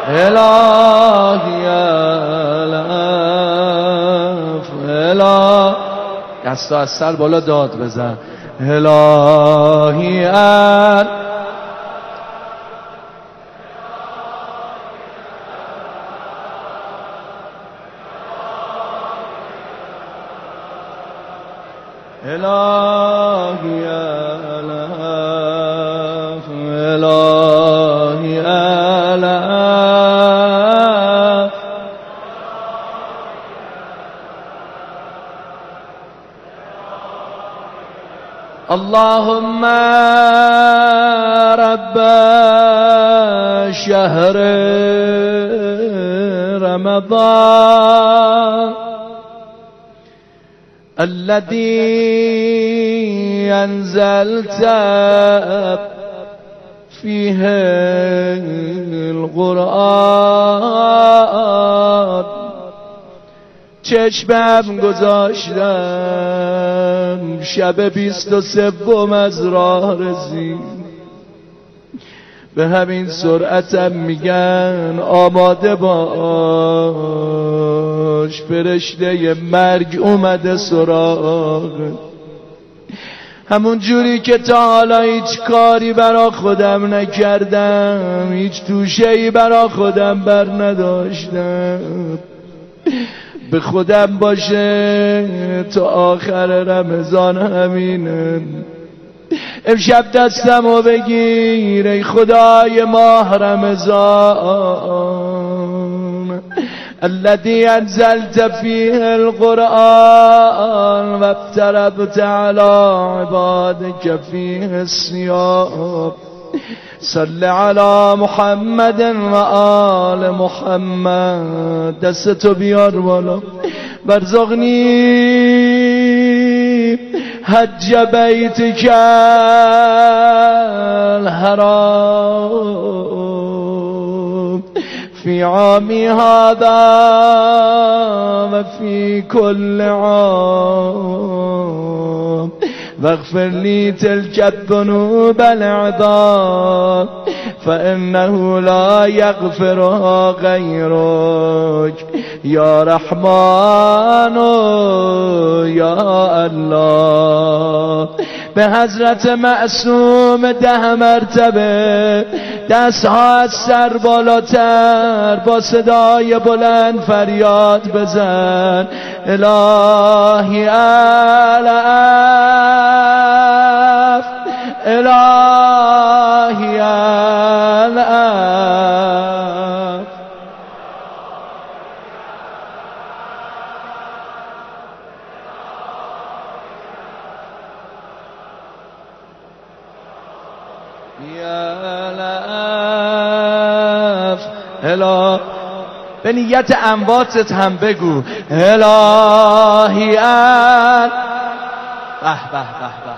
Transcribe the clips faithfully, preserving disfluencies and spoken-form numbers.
الهی الف الهی دستا از سر بالا داد بزن الهی الف الهی الف الهی الف اللهم رب شهر رمضان الذي أنزلت فيه القرآن چشمم گذاشتم شب بیست و سوم از راه رسید به همین سرعتم میگن آماده باش فرشته مرگ اومده سراغ همون جوری که تا حالا هیچ کاری برا خودم نکردم هیچ توشه‌ای برا خودم بر نداشتم به خودم باشه تا آخر رمضان همینه امشب دستمو بگیر ای خدای ماه رمضان الذي انزلت فيه القرآن وافترضت على عبادك فيه الصيام صل على محمد و آل محمد دستو بیار بالا برزقنی حج بیتک الحرام في عامي هذا وفي كل عام واغفر لي تلك الذنوب العظام فإنه لا يغفرها غيرك يا رحمن يا الله به حضرت معصوم ده مرتبه دستها از سر بالاتر با صدای بلند فریاد بزن الهی الف الهی الف یا الف الهی به نیت امواتت هم بگو الهی الف به به به به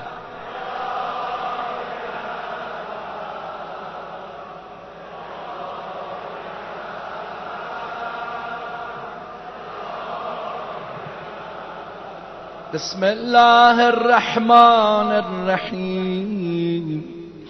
بسم الله الرحمن الرحيم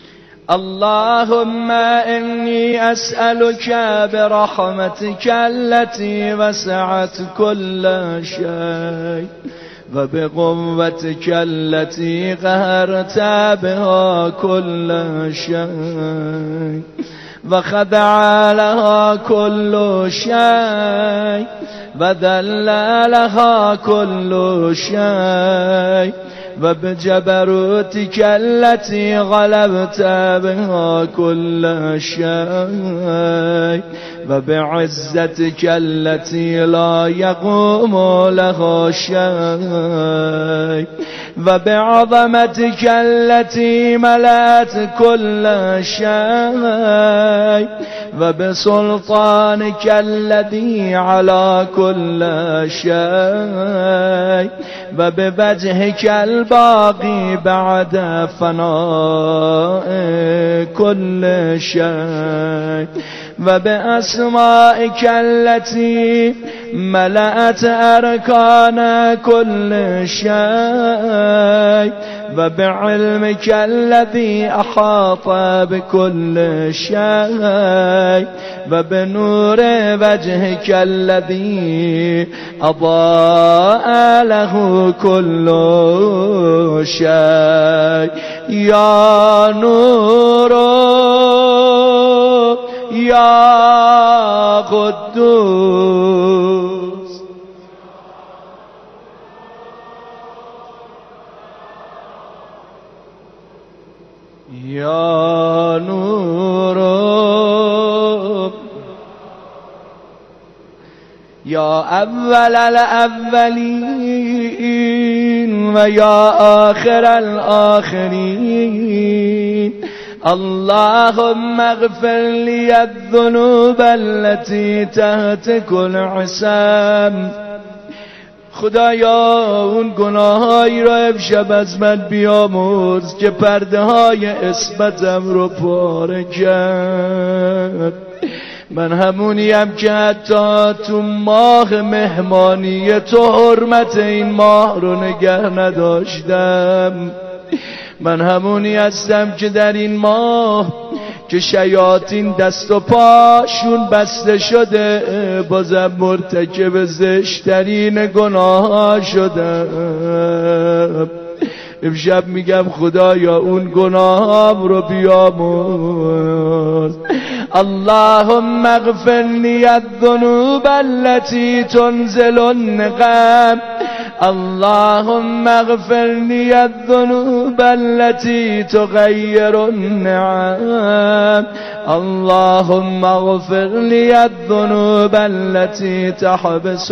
اللهم إني أسألك برحمتك التي وسعت كل شيء وبقوتك التي قهرت بها كل شيء وخضع لها كل شيء وذل لها كل شيء وبجبروتك التي غلبت بها كل شيء وبعزتك التي لا يقوم لها شيء وبعظمتك التي ملأت كل شيء وبسلطانك الذي على كل شيء وبوجهك الباقي بعد فناء كل شيء و بأسمائك التي ملأت أركان كل شيء و بعلمك الذي أحاط بكل شيء و بنور وجهك الذي أضاء له كل شيء يا نور يا قدوس يا نور يا أول الأولين ويا آخر الآخرين اللهم اغفر لي الذنوب التي تهتك العصام. خدایا اون گناهایی را امشب از من بیامرز که پرده های عصمتم رو پاره کرد. من همونیم که حتی تو ماه مهمانی تو حرمت این ماه رو نگه نداشتم. من همونی هستم که در این ماه که شیاطین دست و پاشون بسته شده بازم مرتکب زشترین گناه شدم. امشب میگم خدایا اون گناهام رو بیامرز. اللهم اغفر لي الذنوب التي تنزل النقم. اللهم اغفر لي الذنوب التي تغير النعم. اللهم اغفر لي الذنوب التي تحبس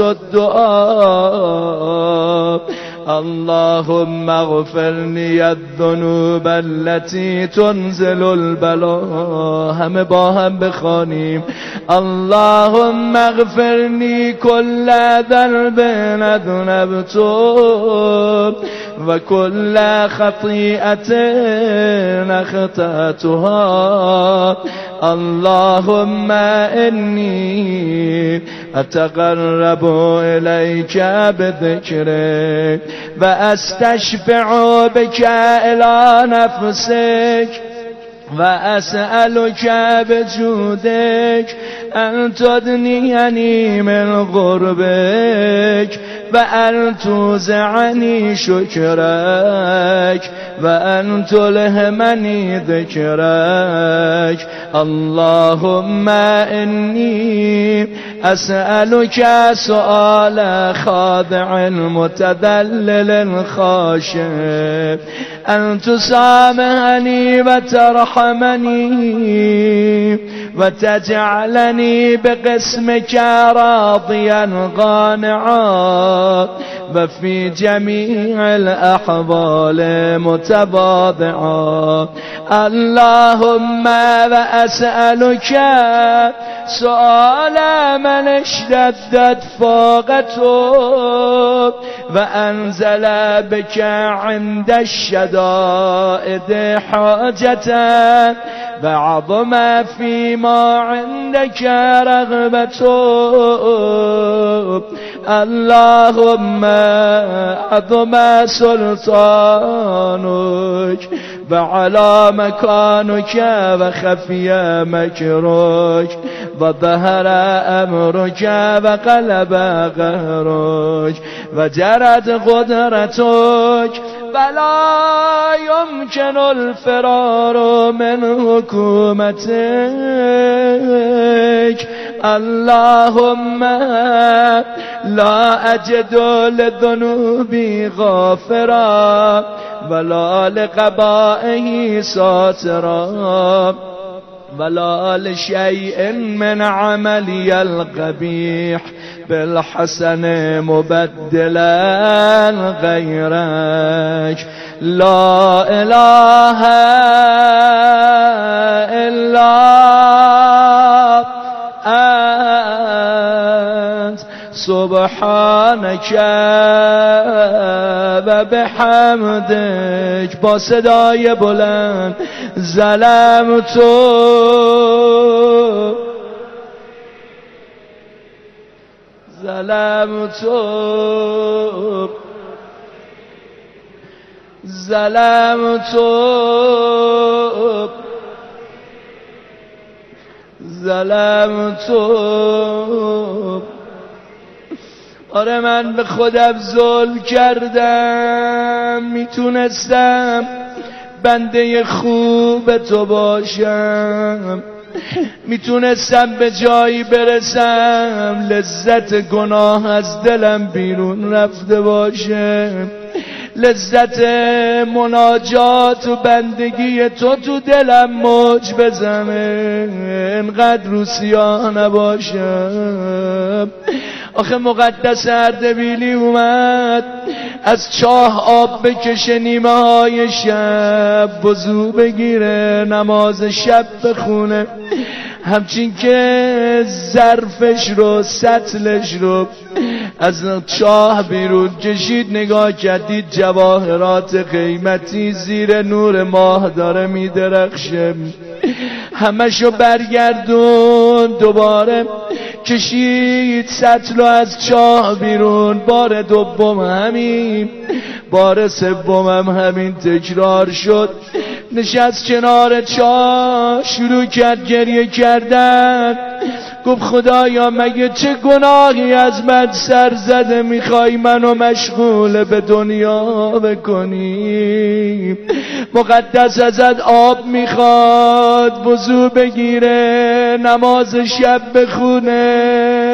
الدعاء. اللهم اغفر لي الذنوب التي تنزل البلاء. همه با هم بخوانیم. اللهم اغفر لي كل ذنب اذنبته و كل خطيئة اخطأتها. اللهم إني أتقرب إليك بذكرك وأستشفع بك إلى نفسك وأسألك بجودك أن تدنيني من قربك وأن توزعني شكرك وأن تلهمني ذكرك. اللهم إني أسألك سؤال خاضع متذلل خاشع أن تسامحني وترحمني وتجعلني بقسمك راضيا قانعا وفي جميع الأحوال متواضعا. اللهم وأسألك سؤال من اشتدت فاقته وأنزل بك عند الشدائد حاجة وعظم فيما عندك رغبته. اللهم عظم سلطانك وعلى مكانك وخفي مكرك وظهر أمرك وقلب قهرك وجرت قدرتك فلا يمكن الفرار من حكومتك. اللهم لا أجد لذنوبي غافرا ولا لقبائه ساترا ولا لشيء من عملي القبيح بالحسن مبدلا غيرك. لا إله إلا أنت سبحانك و بحمدك. با صدای بلند ظلمت ظلمت ظلمت ظلمت آره من به خودم ظلم کردم، میتونستم بنده خوب تو باشم، میتونستم به جایی برسم لذت گناه از دلم بیرون رفته باشه، لذت مناجات و بندگی تو تو دلم موج بزنه، انقدر رو سیاه نباشم. آخه مقدس اردبیلی اومد از چاه آب بکشه نیمه های شب، وضو بگیره نماز شب بخونه، همچین که ظرفش رو سطلش رو از چاه بیرون کشید، نگاه کردید جواهرات قیمتی زیر نور ماه داره میدرخشه، همشو برگردون دوباره کشید سطل از چاه بیرون، بار دوم همین، بار سومم همین تکرار شد. نشست کنار چاه شروع کرد گریه کردن، گفت خدایا مگه چه گناهی از من سر زده میخوای منو مشغول به دنیا بکنی؟ مقدس ازت آب میخواد وضو بگیره نماز شب بخونه،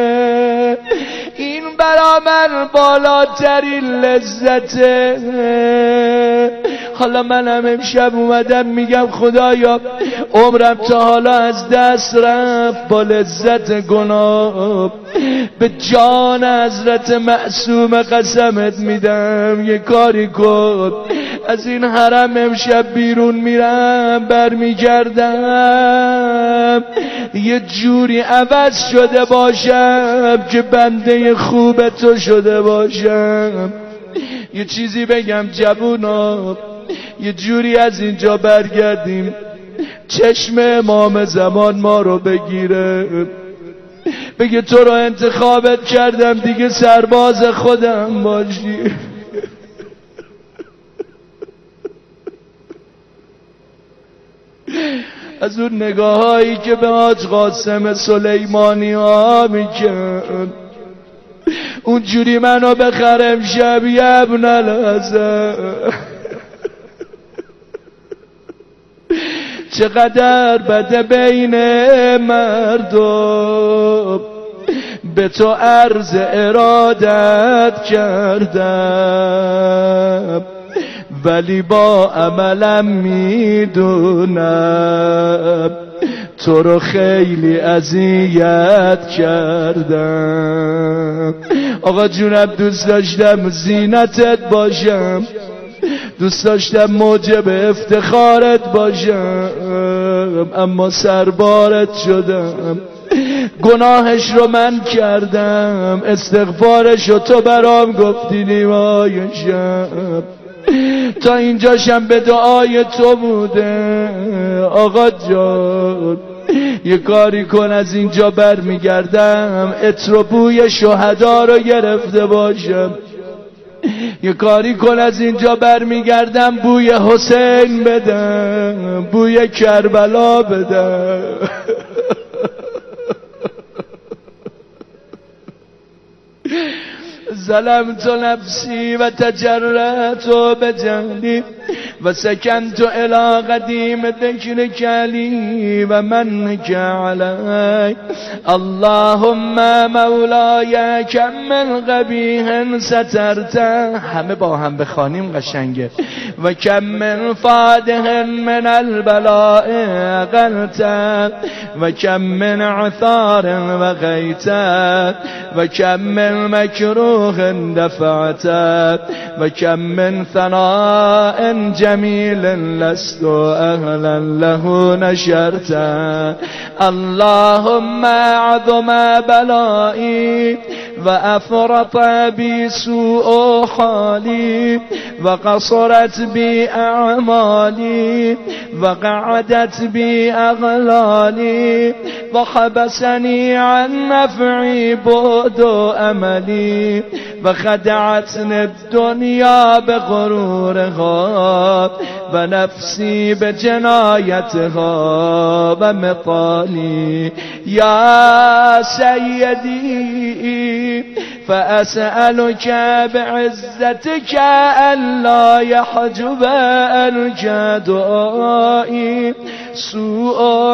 این برا من بالاترین لذته. حالا منم امشب اومدم میگم خدایا عمرم تا حالا از دست رفت با لذت گناه، به جان حضرت معصوم قسمت میدم یه کاری کن، از این حرم امشب بیرون میرم برمیگردم یه جوری عوض شده باشم که بنده خوب تو شده باشم. یه چیزی بگم جوونا، یه جوری از اینجا برگردیم چشم امام زمان ما رو بگیره، بگه تو رو انتخابت کردم دیگه سرباز خودم باشی. از اون نگاه هایی که به حاج قاسم سلیمانی ها میکن، اونجوری منو بخرم شب یبن الحسن. چقدر بده بین مردم به تو عرض ارادت کردم، ولی با عملم میدونم تو رو خیلی اذیت کردم. آقا جونم دوست داشتم زینتت باشم، دوست داشتم موجب افتخارت باشم، اما سربارت شدم، گناهش رو من کردم، استغفارش رو تو برام گفتی نیمای شب، تا اینجاشم به دعای تو بوده. آقا جان یه کاری کن از اینجا برمیگردم عطر و بوی شهدا رو گرفته باشم، یه کاری کن از اینجا برمیگردم بوی حسین بدم، بوی کربلا بدم. ظلمت نفسی و تجرأت بجهلی و سکنت الى قدیم ذکرک علی و منک علی. اللهم مولای کم من قبیح سترت، همه با هم بخوانیم قشنگه، و کم من فادح من البلاء قلت، و کم من عثار و غیت، و کم من مکروه دفعت، و کم من ثناء جمیل لست اهلا له نشرت اللهم عظم بلائي وأفرط بي سوء حالي وقصرت بي أعمالي وقعدت بي أغلالي وحبسني عن نفعي بعد أملي وخدعتني الدنيا بغرورها ونفسي بجنايتها ومطالي يا سيدي فأسألك بعزتك ألا يحجب عنك دعائي سوء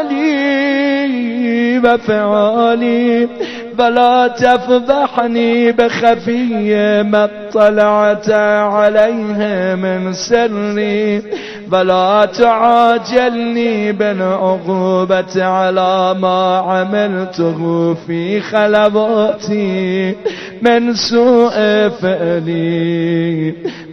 عملي وفعالي ولا تفضحني بخفي ما اطلعت عليه من سري ولا تعاجلني بالعقوبة على ما عملته في خلواتي من سوء فعلی و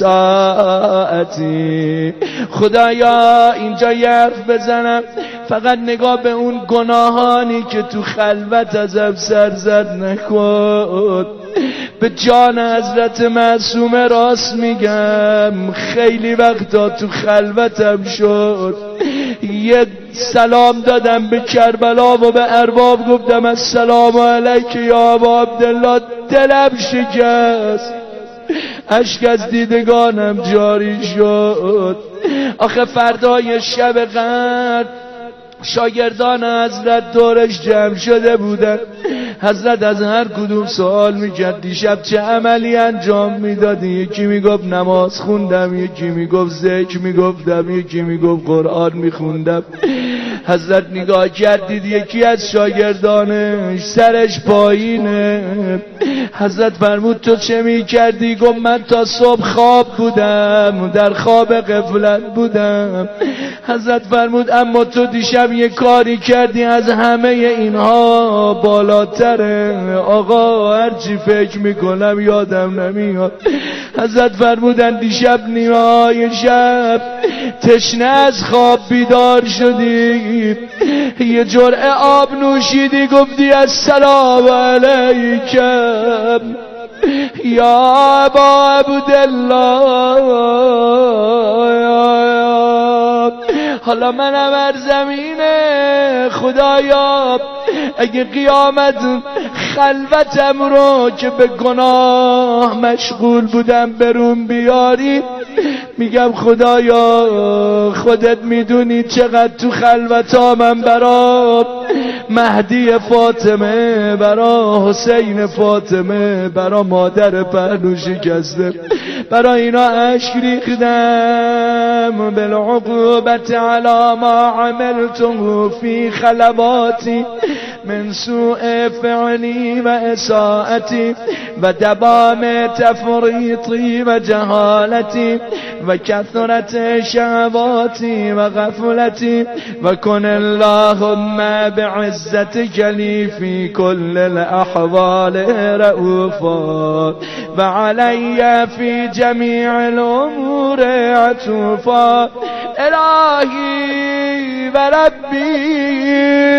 اساءتی. خدایا اینجا یه حرف بزنم، فقط نگاه به اون گناهانی که تو خلوت ازم سر زد نکن. به جان حضرت معصومه راست میگم، خیلی وقتا تو خلوتم شد یه سلام دادم به کربلا و به ارباب گفتم السلام علیک یا ابا عبدالله، دلم شکست، اشک از دیدگانم جاری شد. آخه فردای شب قدر شاگردان حضرت دورش جمع شده بودن. حضرت از هر کدوم سوال میکرد دیشب چه عملی انجام میدادی؟ یکی میگفت نماز خوندم، یکی میگفت ذکر میگفتم، یکی میگفت قرآن میخوندم. حضرت نگاه کردید یکی از شاگردانش سرش پایینه. حضرت فرمود تو چه میکردی؟ گفت من تا صبح خواب بودم، در خواب غفلت بودم. حضرت فرمود اما تو دیشب یه کاری کردی از همه اینها بالاتره. آقا هرچی فکر میکنم یادم نمیاد. حضرت فرمودن دیشب نیمه‌های شب تشنه از خواب بیدار شدی، یه جرعه آب نوشیدی، گفتی السلام علیکم یا ابا عبدالله. حالا منم بر زمینه خدایا اگه قیامت خلوتم رو که به گناه مشغول بودم برون بیاری، میگم خدایا خودت میدونی چقدر تو خلوتا من برا مهدی فاطمه، برا حسین فاطمه، برا مادر پهلو شکسته، برا اینا اشک ریختم. بالعقوبت علی ما عملته فی خلواتی من سوء فعلی و اساءتی و دوام تفریطی و جهالتی و کثرت شهواتی و غفلتی و کن اللهم بعزتك لی فی کل الاحوال رؤوفا و علی فی جمیع الامور عطوفا. الهی و ربی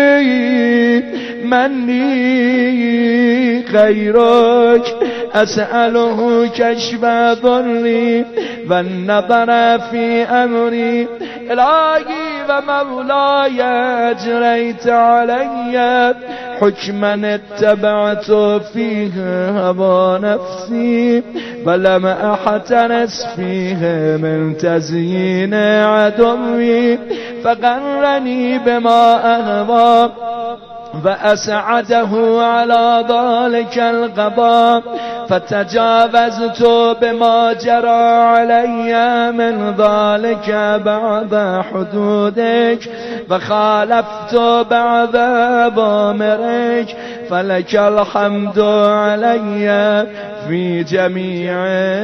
منی خیرک اسأله کشف ضری و النظر فی امری. الهی و مولای اجریت علی حکما اتبعت فیه هوا نفسی ولم احترس فیه من تزیین عدوی فقرنی بما اهوا و اسعده على ذلك القضاء فتجاوزت بما جرى علي من ذلك بعد حدودك وخالفت بعد أوامرك فلك الحمد علي في جميع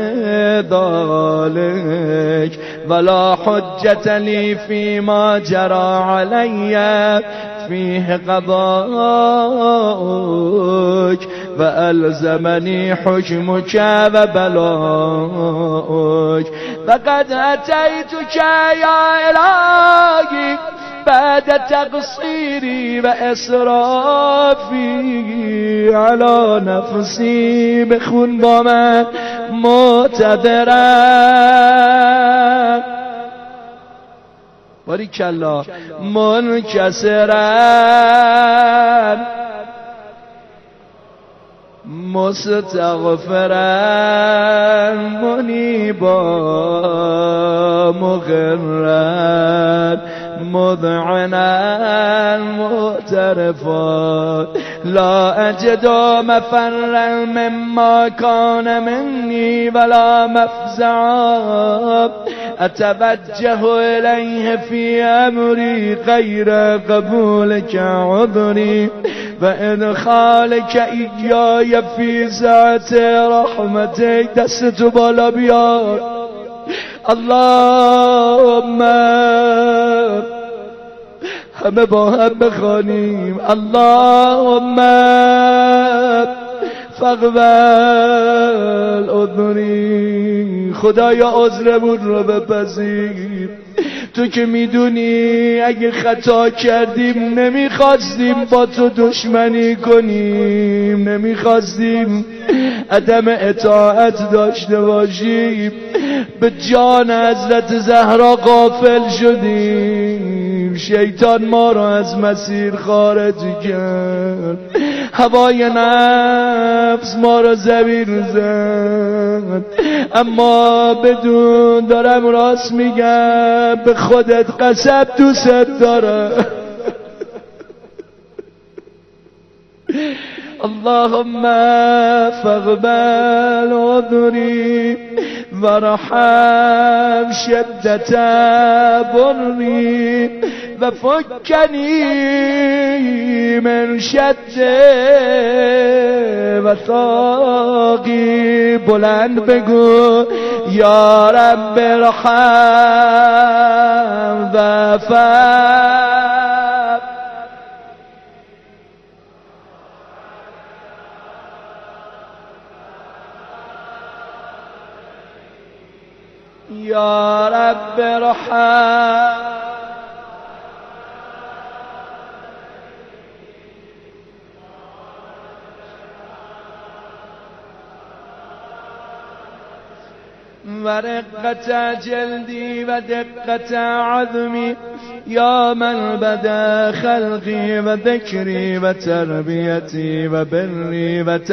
ذلك ولا حجة لي فيما جرى علي فيه قضاءك وألزمني حكمك وبلاءك فقد أتيتك يا إلهي بعد تقصيري وإسرافي على نفسي بخون با من معتذرا باریک الله منکسرا مستغفرا منیبا مغرا مذعنا معترفا لا أجد مفرا مما كان مني ولا مفزعا أتوجه إليه في أمري غير قبولك عذري وإدخالك إياي في سعة رحمتك. دست بالا بیار. اللهم همه با هم بخوانیم اللهم فاقبل عذری. خدایا عذرمون رو بپذیر. تو که میدونی اگه خطا کردیم نمیخواستیم با تو دشمنی کنیم، نمیخواستیم عدم اطاعت داشته باشیم، به جان حضرت زهرا غافل شدیم، شیطان ما را از مسیر خارج کرد، هوای نفس ما را زمین زد. اما بدون دارم راست میگم به خودت قسم دوست دارم. اللهم فاقبل عذری ورحم شدت بری و فکنی من شد و ثاقی. بلند بگو یا رب ارحم و فر. یا رب ارحم و رقت جلدی و دقت عظمی یا من بدا خلقی و ذکری و تربیتی و بری و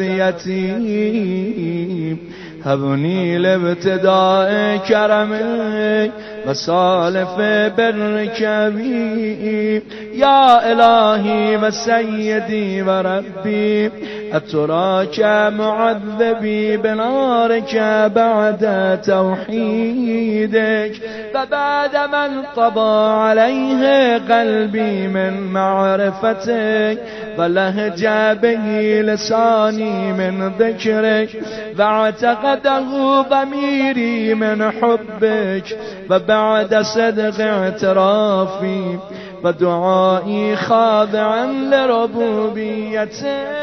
تغذیتی. هبنی لابتداء کرمک و سالف برک بی. یا الهی و سیدی و ربی اتراک معذبی بنارک بعد توحیدک و بعد من طبع علیه قلبی من معرفتک و لهج به لسانی من ذکرک و اعتقده ضمیری من حبک و بعد صدق اعترافی و دعایی خاضعا لربوبیتک.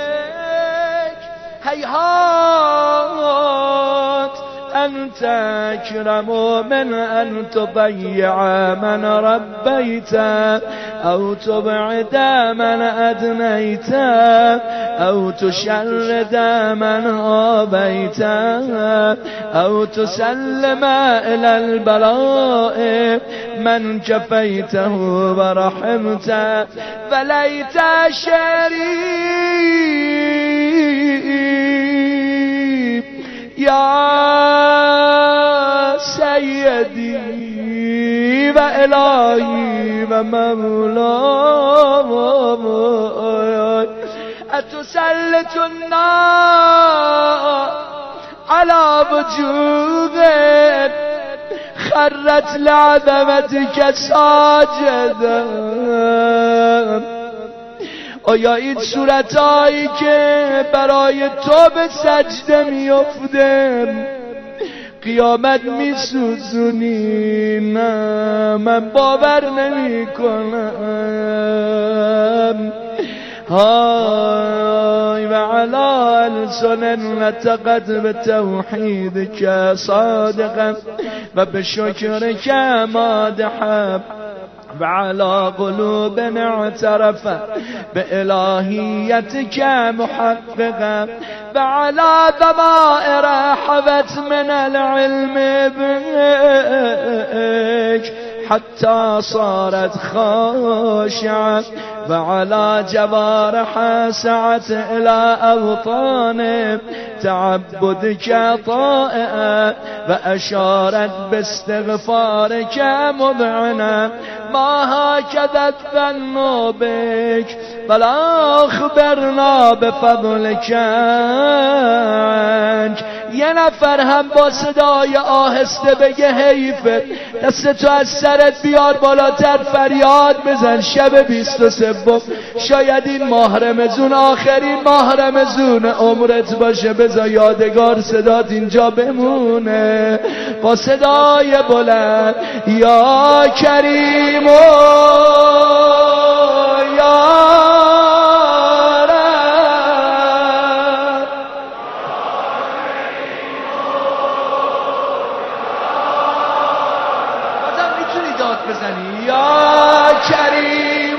هیهات أنت أكرم من أن تضيع من ربيت أو تبعد من أدنيت أو تشرد من آبيت أو تسلم إلى البلاء من كفيته ورحمت. فليت شريف يا سيدي وإلهي ومولاي أتسلط النار على وجوه خرت لعظمتك ساجدا. آیا این صورتایی که برای تو به سجده میافتن قیامت میسوزونی؟ نه، من باور نمی کنم. های و علی السنن نتقد به توحیدک صادقا و به شکر که مادحب و علی قلوب اعترف به الهیتک محققا و علی ضمائر حوت من العلم بك حتى صارت خاشعة وعلى جوارح سعت إلى أوطان تعبدك طائعة وأشارت باستغفارك مذعنة ما هكذا الظن بك بلا أخبرنا بفضلك عنك. یه نفر هم با صدای آهسته بگه حیفه، دست تو از سرت بیار بالاتر، فریاد بزن. شب بیست و سوم شاید این ماه رمضان آخرین ماه رمضان عمرت باشه، بذار یادگار صدات اینجا بمونه با صدای بلند یا کریم و یا بزنی یا کریم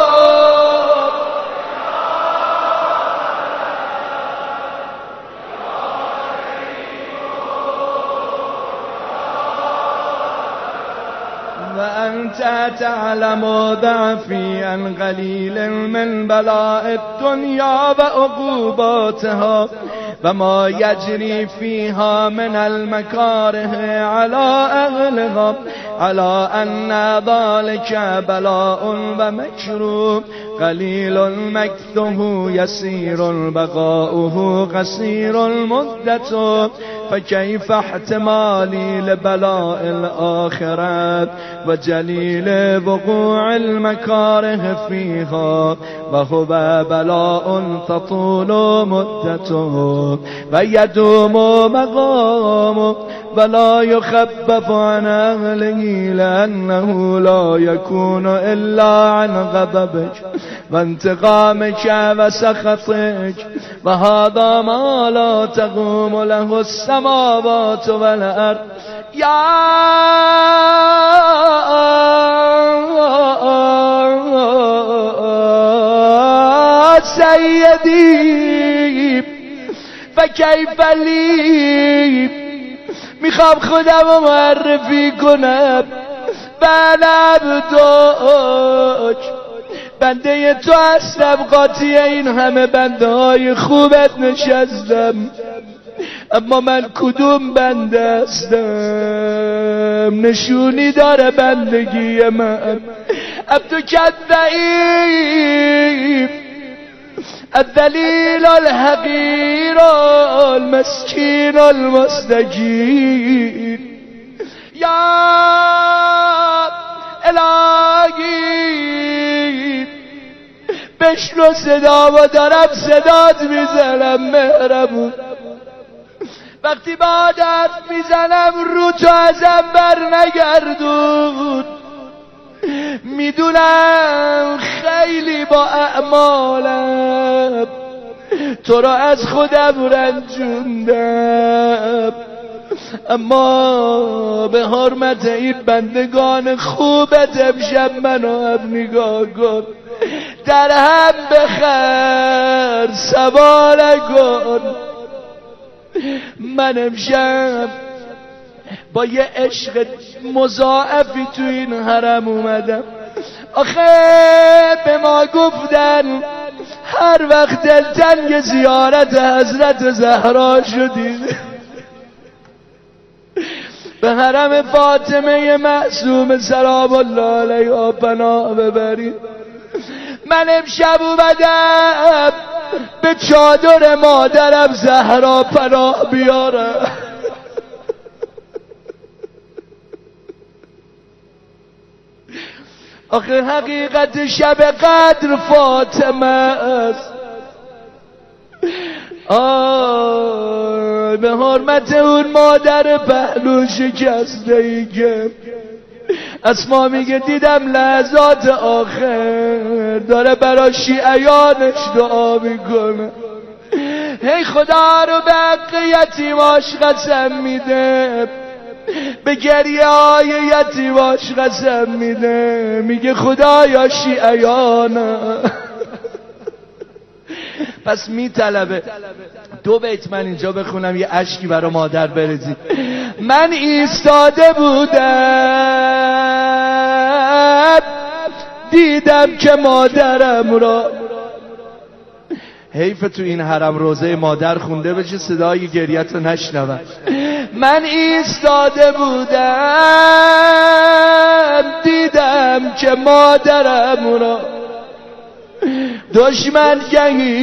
و انت تعلم ضعفی عن قلیل من بلاء الدنیا و عقوباتها و ما یجری فیها من المکاره على اهلها على ان ذلك بلاء و مکروه قلیل مکثه یسیر بقاؤه قصیر المدة فكيف احتمالي لبلاء الآخرة وجليل وقوع المكاره فيها وهو بلاء تطول مدته ويدوم مقامه ولا يخفف عن أهله لأنه لا يكون إلا عن غضبك وانتقامك وسخطك وهذا ما لا تقوم له السماوات والأرض يا سيدي فكيف لي میخوام خودم رو معرفی کنم بنم دوک بنده تو هستم قاطی این همه بنده های خوبت نشستم اما من کدوم بنده هستم نشونی داره بندگی من عبدو کالضعیف الذلیل الحقیر المسکین المستجیر یا الهی بشنو صدا و دارم صدات میزنم مهربون وقتی با دست میزنم رو تو ازم بر نگردون میدونم خیلی با اعمالم تو را از خودم رنجوندم اما به حرمت این بندگان خوبت امشب منو هم نگاه کن در هم بخر سوال کن من امشب با یه عشق مضاعفی تو این حرم اومدم آخه به ما گفتن هر وقت دلتنگ زیارت حضرت زهرا شدید به حرم فاطمه معصوم سلام الله علیها پناه ببرید من امشب اومدم به چادر مادرم زهرا پناه بیارم آخه حقیقت شب قدر فاطمه است آه به حرمت اون مادر پهلو شکسته ای که اسما میگه دیدم لحظات آخر داره برا شیعیانش دعا میکنه هی خدا رو به حق یتیماش قسم میده به گریه های یتیماش قسم میده، میگه خدایا شیعیانا. پس میطلبه دو بیت من اینجا بخونم یه اشکی برای مادر بریزی. من ایستاده بودم دیدم که مادرم را، حیف تو این حرم روزه مادر خونده بشه صدای گریت رو نشنوم. من ایستاده بودم دیدم که مادرم را دشمن گهی